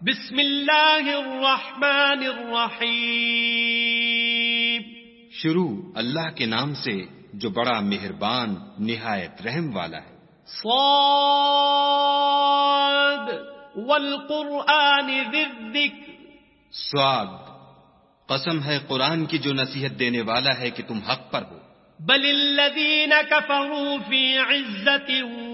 بسم اللہ الرحمن الرحیم. شروع اللہ کے نام سے جو بڑا مہربان نہایت رحم والا ہے. صاد والقرآن ذی الذکر. صاد، قسم ہے قرآن کی جو نصیحت دینے والا ہے کہ تم حق پر ہو. بل الذین کفروا فی عزت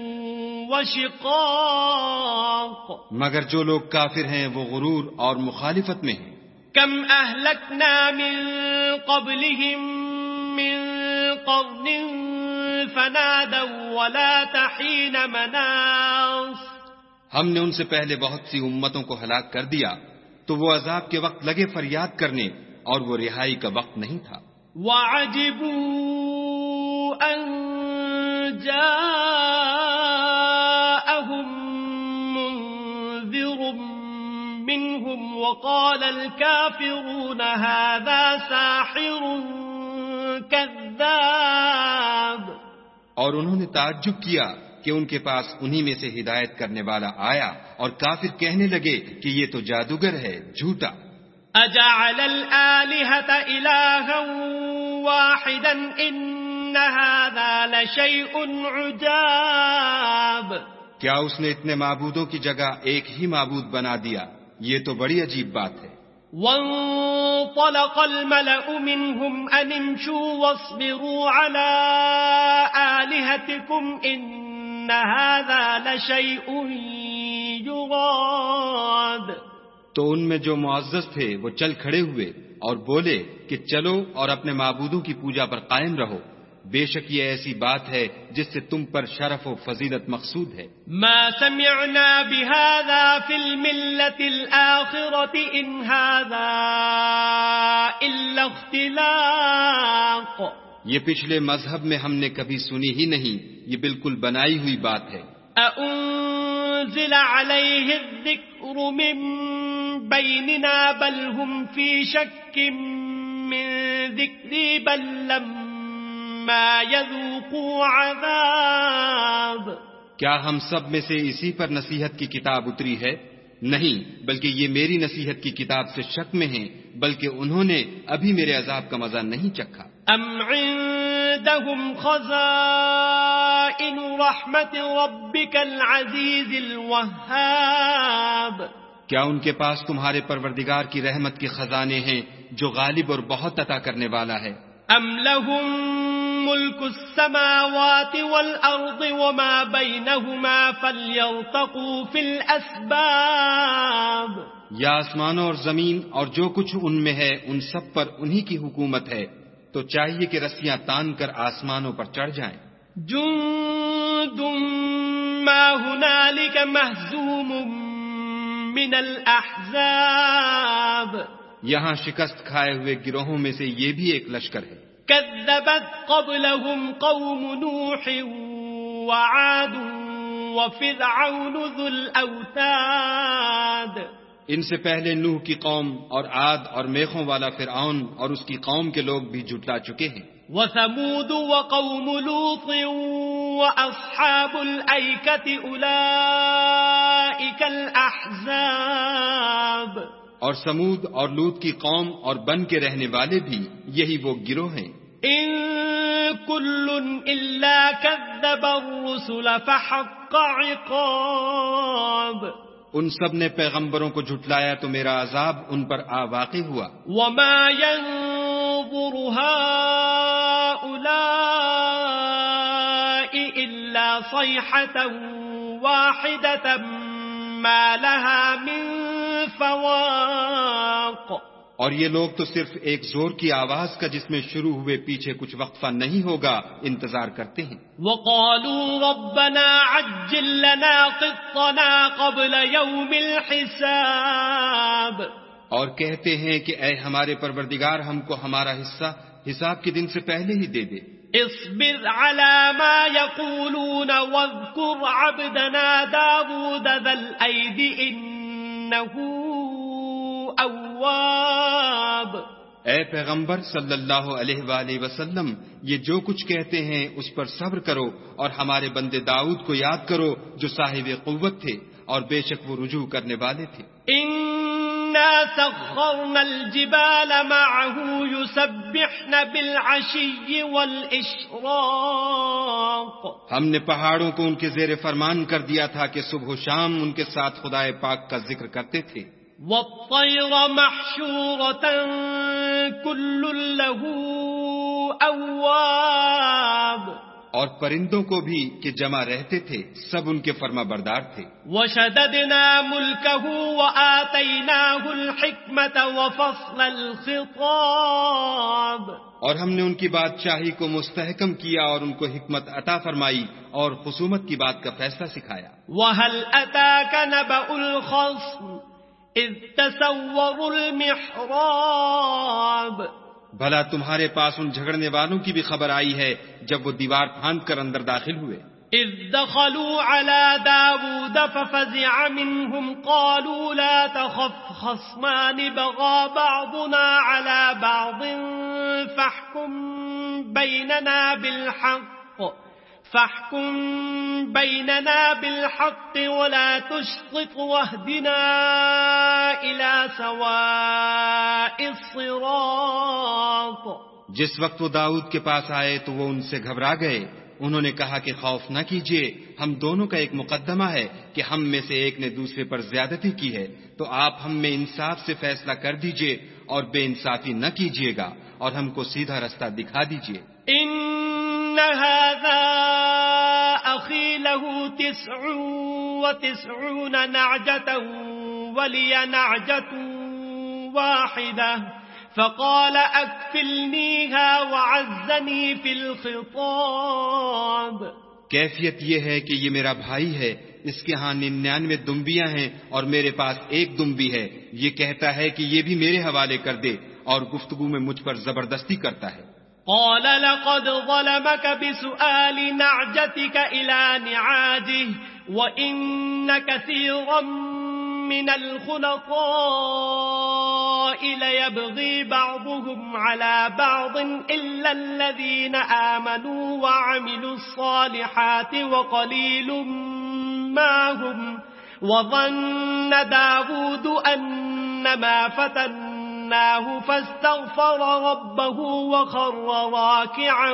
وشقاق. مگر جو لوگ کافر ہیں وہ غرور اور مخالفت میں ہیں. کم اہلکنا من قبلہم من قرن فنادوا ولا تحین مناص. ہم نے ان سے پہلے بہت سی امتوں کو ہلاک کر دیا تو وہ عذاب کے وقت لگے فریاد کرنے اور وہ رہائی کا وقت نہیں تھا. وعجبوا ان جاءهم منذر منهم وقال الكافرون هذا ساحر كذاب. اور انہوں نے تعجب کیا کہ ان کے پاس انہی میں سے ہدایت کرنے والا آیا اور کافر کہنے لگے کہ یہ تو جادوگر ہے، جھوٹا. اجعل الآلهة إلها واحدا ان هذا لشيء عجاب. کیا اس نے اتنے معبودوں کی جگہ ایک ہی معبود بنا دیا؟ یہ تو بڑی عجیب بات ہے. وانطلق الملأ منهم ان امشوا واصبروا على آلهتكم ان هذا لشيء يراد. تو ان میں جو معزز تھے وہ چل کھڑے ہوئے اور بولے کہ چلو اور اپنے معبودوں کی پوجا پر قائم رہو، بے شک یہ ایسی بات ہے جس سے تم پر شرف و فضیلت مقصود ہے. ما سمعنا بهذا في الملة الآخرة ان هذا الا اختلاق. یہ پچھلے مذہب میں ہم نے کبھی سنی ہی نہیں، یہ بالکل بنائی ہوئی بات ہے. أأنزل عليه الذكر من بيننا بل هم في شك من ذكري بل لما يذوقوا عذاب. کیا ہم سب میں سے اسی پر نصیحت کی کتاب اتری ہے؟ نہیں، بلکہ یہ میری نصیحت کی کتاب سے شک میں ہیں، بلکہ انہوں نے ابھی میرے عذاب کا مزہ نہیں چکھا. ام عندهم خزائن رحمت ربك العزیز الوهاب. کیا ان کے پاس تمہارے پروردگار کی رحمت کے خزانے ہیں جو غالب اور بہت عطا کرنے والا ہے؟ ام لهم ملک السماوات والارض وما بینهما فلیرتقوا فی الاسباب. یا آسمانوں اور زمین اور جو کچھ ان میں ہے ان سب پر انہی کی حکومت ہے، تو چاہیے کہ رسیاں تان کر آسمانوں پر چڑھ جائیں. جند ما هنالك مهزوم من الاحزاب. یہاں شکست کھائے ہوئے گروہوں میں سے یہ بھی ایک لشکر ہے. كذبت قبلهم قوم نوح وعاد وفرعون ذو الاوتاد. ان سے پہلے نوح کی قوم اور عاد اور میخوں والا فرعون اور اس کی قوم کے لوگ بھی جھٹلا چکے ہیں. وثمود وقوم لوط واصحاب الایکۃ اولئک الاحزاب. اور سمود اور لوط کی قوم اور بن کے رہنے والے بھی یہی وہ گروہ ہیں. ان کل الا کذب الرسل فحق عقاب. ان سب نے پیغمبروں کو جھٹلایا تو میرا عذاب ان پر واقع ہوا. وما ينظر هؤلاء الا صيحة واحدة ما لها من فواق. اور یہ لوگ تو صرف ایک زور کی آواز کا جس میں شروع ہوئے پیچھے کچھ وقفہ نہیں ہوگا انتظار کرتے ہیں. وقالوا ربنا عجل لنا قطنا قبل يوم الحساب. اور کہتے ہیں کہ اے ہمارے پروردگار ہم کو ہمارا حصہ حساب کے دن سے پہلے ہی دے دے. اصبر على ما يقولون واذكر عبدنا داود ذا الأيد إنه اواب. اے پیغمبر صلی اللہ علیہ وآلہ وسلم، یہ جو کچھ کہتے ہیں اس پر صبر کرو اور ہمارے بندے داؤد کو یاد کرو جو صاحب قوت تھے اور بے شک وہ رجوع کرنے والے تھے. إنا سخرنا الجبال معه يسبحن بالعشي والإشراق. ہم نے پہاڑوں کو ان کے زیر فرمان کر دیا تھا کہ صبح و شام ان کے ساتھ خدائے پاک کا ذکر کرتے تھے. والطير محشورة كل له أواب. اور پرندوں کو بھی کہ جمع رہتے تھے سب ان کے فرما بردار تھے. وشددنا ملكه وآتيناه الحكمة وفصل الخطاب. اور ہم نے ان کی بادشاہی کو مستحکم کیا اور ان کو حکمت عطا فرمائی اور خصومت کی بات کا فیصلہ سکھایا. وهل أتاك نبأ الخصم إذ تسوروا المحراب. بھلا تمہارے پاس ان جھگڑنے والوں کی بھی خبر آئی ہے جب وہ دیوار پھاند کر اندر داخل ہوئے. إذ دخلوا على داود ففزع منهم قالوا لا تخف خصمان بغى بعضنا على بعض فاحكم بيننا بالحق ولا تشطط واهدنا إلى سواء الصراط. جس وقت وہ داؤد کے پاس آئے تو وہ ان سے گھبرا گئے. انہوں نے کہا کہ خوف نہ کیجیے، ہم دونوں کا ایک مقدمہ ہے کہ ہم میں سے ایک نے دوسرے پر زیادتی کی ہے، تو آپ ہم میں انصاف سے فیصلہ کر دیجیے اور بے انصافی نہ کیجیے گا اور ہم کو سیدھا رستہ دکھا دیجیے. ان هذا اخي له 99 نعجة ولي نعجة واحدة فقال اكفلنيها وعزني في الخطاب. کیفیت یہ ہے کہ یہ میرا بھائی ہے، اس کے ہاں 99 دمبیاں ہیں اور میرے پاس ایک دمبی ہے. یہ کہتا ہے کہ یہ بھی میرے حوالے کر دے اور گفتگو میں مجھ پر زبردستی کرتا ہے. قال لقد ظلمك بسؤال نعجتك إلى نعاجه وإن كثيرا من الخلطاء ليبغي بعضهم على بعض إلا الذين آمنوا وعملوا الصالحات وقليل ما هم. وظن داود أنما فتناه فاستغفر ربه وخر راكعا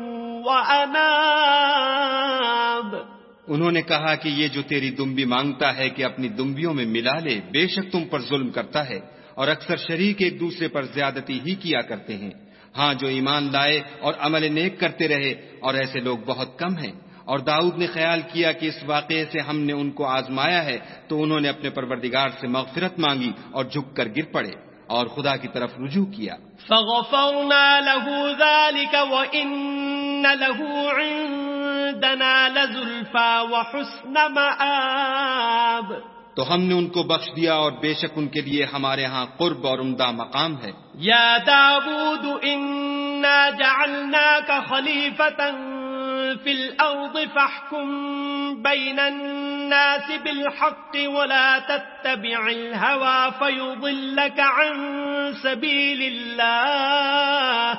وأناب. انہوں نے کہا کہ یہ جو تیری دمبی مانگتا ہے کہ اپنی دمبیوں میں ملا لے، بے شک تم پر ظلم کرتا ہے اور اکثر شریک ایک دوسرے پر زیادتی ہی کیا کرتے ہیں. ہاں جو ایمان لائے اور عمل نیک کرتے رہے اور ایسے لوگ بہت کم ہیں. اور داؤد نے خیال کیا کہ اس واقعے سے ہم نے ان کو آزمایا ہے تو انہوں نے اپنے پروردگار سے مغفرت مانگی اور جھک کر گر پڑے اور خدا کی طرف رجوع کیا. فغفرنا له ذلك وإن له عندنا لزلفى وحسن مآب. تو ہم نے ان کو بخش دیا اور بے شک ان کے لیے ہمارے ہاں قرب اور عمدہ مقام ہے. یا داود انا جعلناك خلیفة في الأرض فاحكم بين الناس بالحق ولا تتبع الهوى فيضلك عن سبيل الله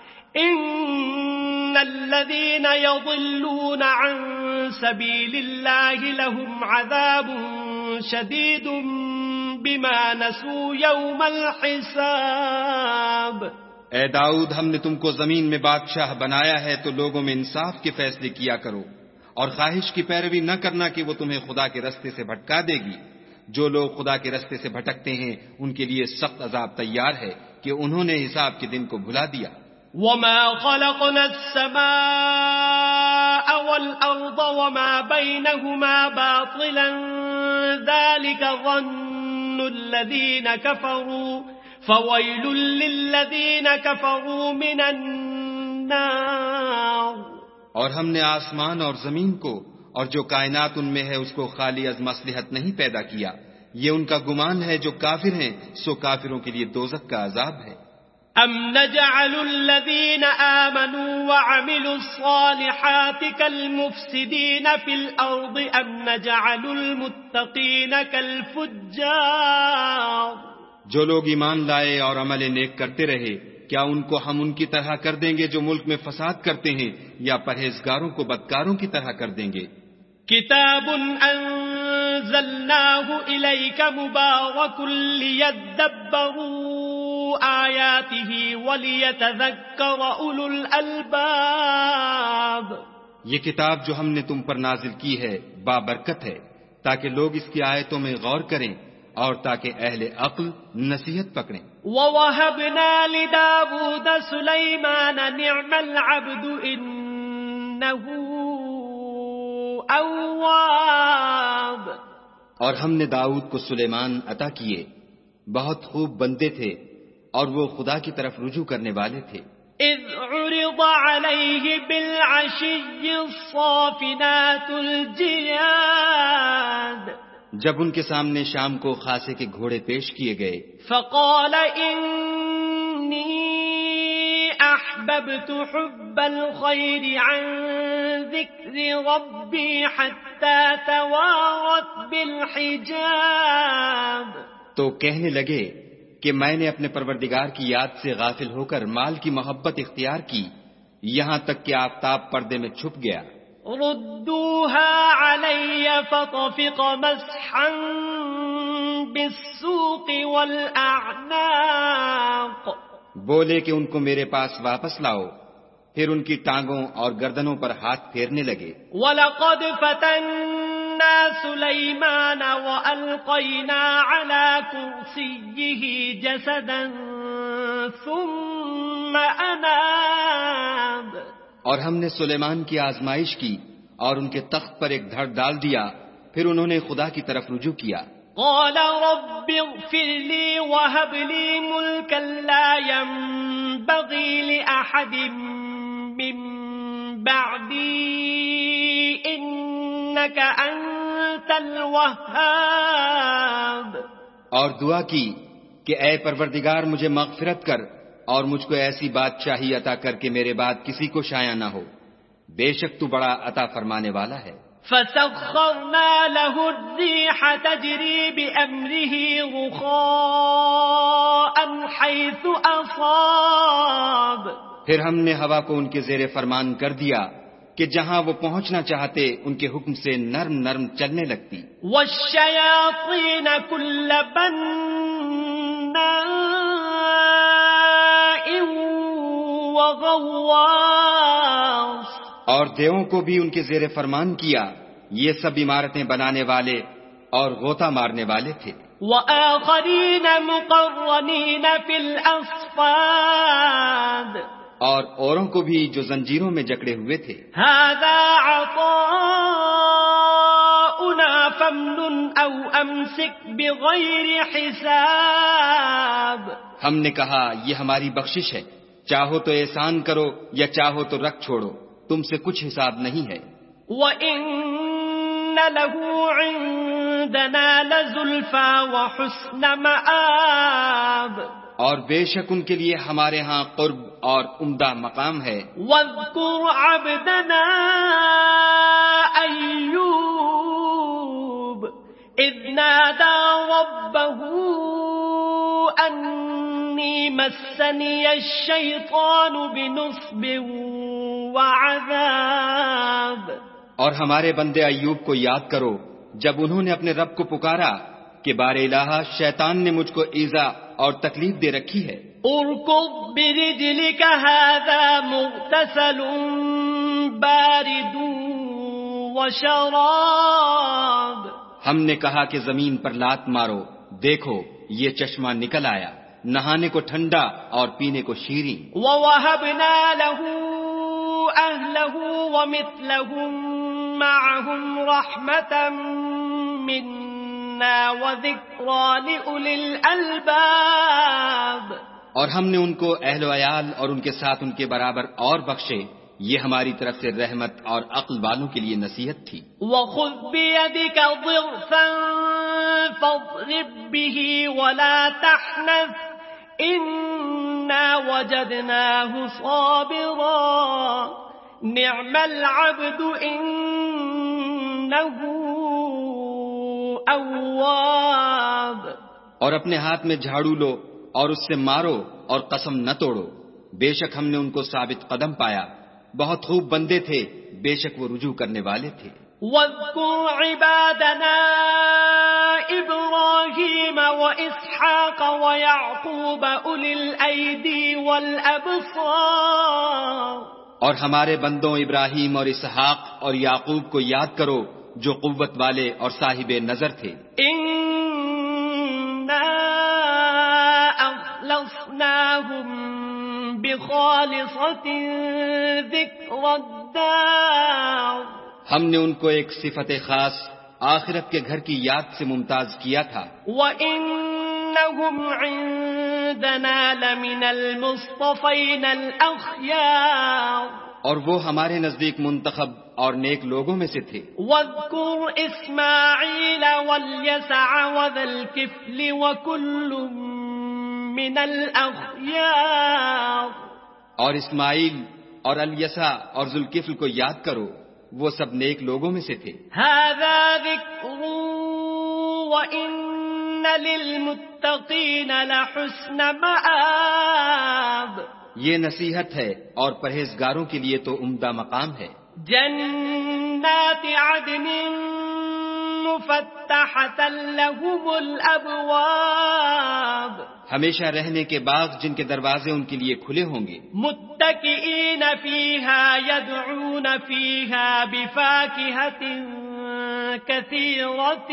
إن الذين يضلون عن سبيل الله لهم عذاب شديد بما نسوا يوم الحساب. اے داؤد، ہم نے تم کو زمین میں بادشاہ بنایا ہے تو لوگوں میں انصاف کے فیصلے کیا کرو اور خواہش کی پیروی نہ کرنا کہ وہ تمہیں خدا کے رستے سے بھٹکا دے گی. جو لوگ خدا کے رستے سے بھٹکتے ہیں ان کے لیے سخت عذاب تیار ہے کہ انہوں نے حساب کے دن کو بھلا دیا. وما خلقنا السماء والأرض وما بينهما باطلا ذلك ظن الذين كفروا فويل للذين كفروا من النار. اور ہم نے آسمان اور زمین کو اور جو کائنات ان میں ہے اس کو خالی از مصلحت نہیں پیدا کیا. یہ ان کا گمان ہے جو کافر ہیں، سو کافروں کے لیے دوزخ کا عذاب ہے. ام نجعل الذين آمنوا وعملوا الصالحات كالمفسدين في الأرض ام نجعل المتقين كالفجار. جو لوگ ایمان لائے اور عمل نیک کرتے رہے، کیا ان کو ہم ان کی طرح کر دیں گے جو ملک میں فساد کرتے ہیں، یا پرہیزگاروں کو بدکاروں کی طرح کر دیں گے؟ کتاب أنزلناه إليك مبارك ليدبروا آياته وليتذكر أولو الألباب. یہ کتاب جو ہم نے تم پر نازل کی ہے بابرکت ہے تاکہ لوگ اس کی آیتوں میں غور کریں اور تاکہ اہل عقل نصیحت پکڑیں. وَوَهَبْنَا لِدَاوُودَ سُلَيْمَانَ نِعْمَ الْعَبْدُ إِنَّهُ أَوَّابٌ. اور ہم نے داؤد کو سلیمان عطا کیے، بہت خوب بندے تھے اور وہ خدا کی طرف رجوع کرنے والے تھے. إِذْ عُرِضَ عَلَيْهِ بِالْعَشِيِّ الصَّافِنَاتُ الْجِيَادُ. جب ان کے سامنے شام کو خاصے کے گھوڑے پیش کیے گئے. فقال إني أحببت حب الخير عن ذكر ربي حتى توارت بالحجاب. تو کہنے لگے کہ میں نے اپنے پروردگار کی یاد سے غافل ہو کر مال کی محبت اختیار کی یہاں تک کہ آفتاب پردے میں چھپ گیا. ردوها علي فطفق مسحا بالسوق والأعناق. بولے کہ ان کو میرے پاس واپس لاؤ، پھر ان کی ٹانگوں اور گردنوں پر ہاتھ پھیرنے لگے. وَلَقَدْ فَتَنَّا سُلَيْمَانَ وَأَلْقَيْنَا عَلَى كُرْسِيِّهِ جَسَدًا ثُمَّ أَنَابَ. اور ہم نے سلیمان کی آزمائش کی اور ان کے تخت پر ایک دھڑ ڈال دیا، پھر انہوں نے خدا کی طرف رجوع کیا. قال رب اغفر لي وهب لي ملكا لا ينبغي لأحد من بعدي إنك أنت الوهاب. اور دعا کی کہ اے پروردگار مجھے مغفرت کر اور مجھ کو ایسی بادشاہی عطا کر کے میرے بعد کسی کو شایع نہ ہو، بے شک تو بڑا عطا فرمانے والا ہے. فسخرنا له الريح تجري بأمره رخاء حيث أصاب. پھر ہم نے ہوا کو ان کے زیر فرمان کر دیا کہ جہاں وہ پہنچنا چاہتے ان کے حکم سے نرم نرم چلنے لگتی. والشياطين كل بناء وغواص. اور دیووں کو بھی ان کے زیر فرمان کیا، یہ سب عمارتیں بنانے والے اور غوطہ مارنے والے تھے. وآخرين مقرنين في الأصفاد. اور اوروں کو بھی جو زنجیروں میں جکڑے ہوئے تھے. هذا عطاؤنا فامنن أو أمسك بغير حساب. ہم نے کہا یہ ہماری بخشش ہے، چاہو تو احسان کرو یا چاہو تو رکھ چھوڑو، تم سے کچھ حساب نہیں ہے. وَإِنَّ لَهُ عِندَنَا لَزُلْفَى وَحُسْنَ مَآب. اور بے شک ان کے لیے ہمارے ہاں قرب اور عمدہ مقام ہے. وَاذْكُرْ عَبْدَنَا أَيُّوبَ إِذْ نَادَى رَبَّهُ أَنِّي مَسَّنِيَ الشَّيْطَانُ بِنُصْبٍ وَعَذَابٍ. اور ہمارے بندے ایوب کو یاد کرو جب انہوں نے اپنے رب کو پکارا کہ بار الہ شیطان نے مجھ کو ایذا اور تکلیف دے رکھی ہے. ارکض برجلک هذا مغتسل بارد وشراب. ہم نے کہا کہ زمین پر لات مارو، دیکھو یہ چشمہ نکل آیا، نہانے کو ٹھنڈا اور پینے کو شیریں. وَوَهَبْنَا لَهُ أَهْلَهُ وَمِثْلَهُمْ مَعَهُمْ رَحْمَةً مِنَّا وَذِكْرَى لِأُولِي الْأَلْبَابِ. اور ہم نے ان کو اہل و عیال اور ان کے ساتھ ان کے برابر اور بخشے، یہ ہماری طرف سے رحمت اور عقل والوں کے لیے نصیحت تھی. وَخُذْ بِيَدِكَ ضِغْثًا فَاضْرِبْ بِهِ وَلَا تَحْنَثْ إِنَّا وَجَدْنَاهُ صَابِرًا نِعْمَ الْعَبْدُ إِنَّهُ أَوَّابٌ. اور اپنے ہاتھ میں جھاڑو لو اور اس سے مارو اور قسم نہ توڑو، بے شک ہم نے ان کو ثابت قدم پایا، بہت خوب بندے تھے، بے شک وہ رجوع کرنے والے تھے. واذكر عبادنا إبراهيم وإسحاق ويعقوب أولي الأيدي والأبصار. اور ہمارے بندوں ابراہیم اور اسحاق اور یعقوب کو یاد کرو جو قوت والے اور صاحب نظر تھے. إنا أخلصناهم بخالصة ذكر الدار. ہم نے ان کو ایک صفت خاص آخرت کے گھر کی یاد سے ممتاز کیا تھا. وَإِنَّهُمْ عِندَنَا لَمِنَ الْمُصْطَفَيْنَ الْأَخْيَارِ. اور وہ ہمارے نزدیک منتخب اور نیک لوگوں میں سے تھے. وَاذْكُرْ إِسْمَاعِيلَ وَالْيَسَعَ وَذَا الْكِفْلِ وَكُلٌّ مِّنَ الْأَخْيَارِ. اور اسماعیل اور الیسع اور ذوالکفل کو یاد کرو، وہ سب نیک لوگوں میں سے تھے. هَذَا ذِكْرٌ وَإِنَّ لِلْمُتَّقِينَ لَحُسْنَ مَآبٍ. یہ نصیحت ہے اور پرہیزگاروں کے لیے تو عمدہ مقام ہے. جنات عدن مفتحة لهم الأبواب. ہمیشہ رہنے کے باغ جن کے دروازے ان کے لیے کھلے ہوں گے. متكئين فيها يدعون فيها بفاكهة كثيرة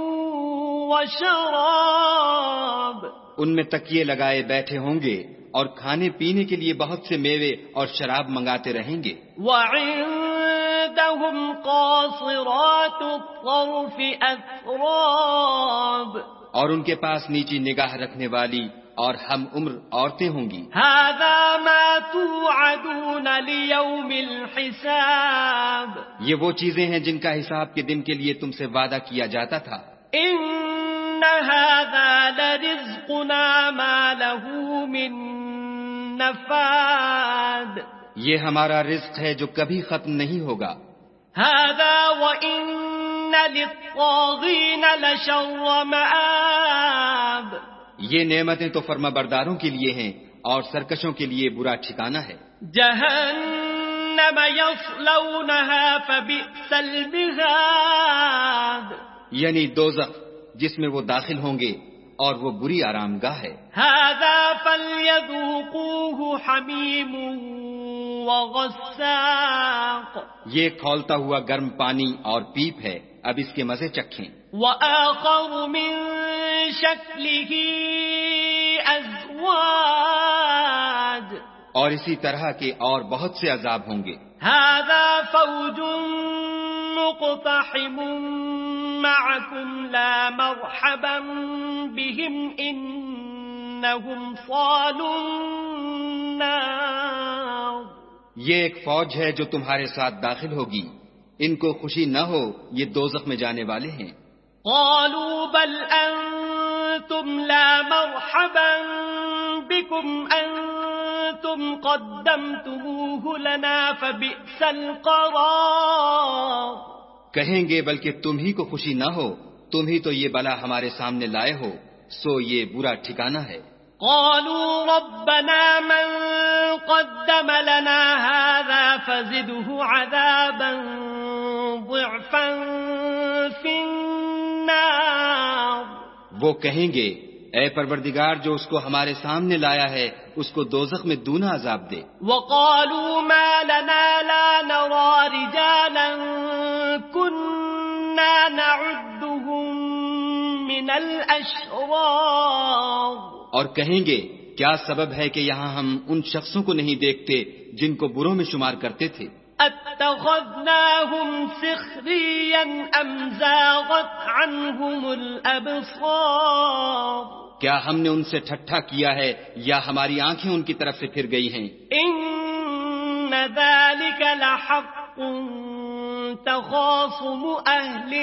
وشراب. ان میں تکیے لگائے بیٹھے ہوں گے اور کھانے پینے کے لیے بہت سے میوے اور شراب منگاتے رہیں گے. وعندهم قاصرات الطرف أتراب. اور ان کے پاس نیچی نگاہ رکھنے والی اور ہم عمر عورتیں ہوں گی. هذا ما توعدون ليوم الحساب. یہ وہ چیزیں ہیں جن کا حساب کے دن کے لیے تم سے وعدہ کیا جاتا تھا. إن هذا لرزقنا ما له من نفاد. یہ ہمارا رزق ہے جو کبھی ختم نہیں ہوگا. هذا وإن للطاغين لشر مآب. یہ نعمتیں تو فرما برداروں کے لیے ہیں اور سرکشوں کے لیے برا ٹھکانہ ہے. جہنم یصلونها فبئس المہاد. یعنی دوزخ جس میں وہ داخل ہوں گے اور وہ بری آرامگاہ ہے. هذا فليذوقوه حمیم وغساق. یہ کھولتا ہوا گرم پانی اور پیپ ہے، اب اس کے مزے چکھیں. وآخر من شکلہ ازواج. اور اسی طرح کے اور بہت سے عذاب ہوں گے. هذا فوج مقتحم معكم لا مرحبا بهم انهم صالوا النار. یہ ایک فوج ہے جو تمہارے ساتھ داخل ہوگی، ان کو خوشی نہ ہو، یہ دوزخ میں جانے والے ہیں. قالوا بل انتم لا مرحبا بكم انتم قدمتموه لنا فبئس القرار. کہیں گے بلکہ تم ہی کو خوشی نہ ہو، تم ہی تو یہ بلا ہمارے سامنے لائے ہو، سو یہ برا ٹھکانہ ہے. قالوا ربنا من قدم لنا هذا فزده عذابا ضعفا في النار. وہ کہیں گے اے پروردگار جو اس کو ہمارے سامنے لایا ہے اس کو دوزخ میں دونا عذاب دے. وقالوا ما لنا لا نرى رجالا كنا نعدهم من الاشرار. اور کہیں گے کیا سبب ہے کہ یہاں ہم ان شخصوں کو نہیں دیکھتے جن کو بروں میں شمار کرتے تھے. اتخذناهم سخريا ام زاغت عنهم الابصار. کیا ہم نے ان سے ٹھٹھا کیا ہے یا ہماری آنکھیں ان کی طرف سے پھر گئی ہیں. ان ذلك لحق تخاصم اهل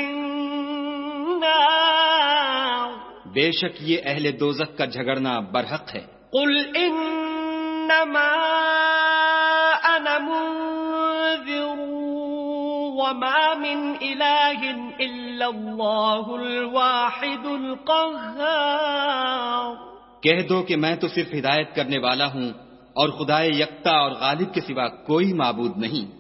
النار. بے شک یہ اہل دوزخ کا جھگڑنا برحق ہے. قل انما انا منذر وما من الہ الا اللہ الواحد القہار. کہہ دو کہ میں تو صرف ہدایت کرنے والا ہوں اور خدائے یکتا اور غالب کے سوا کوئی معبود نہیں.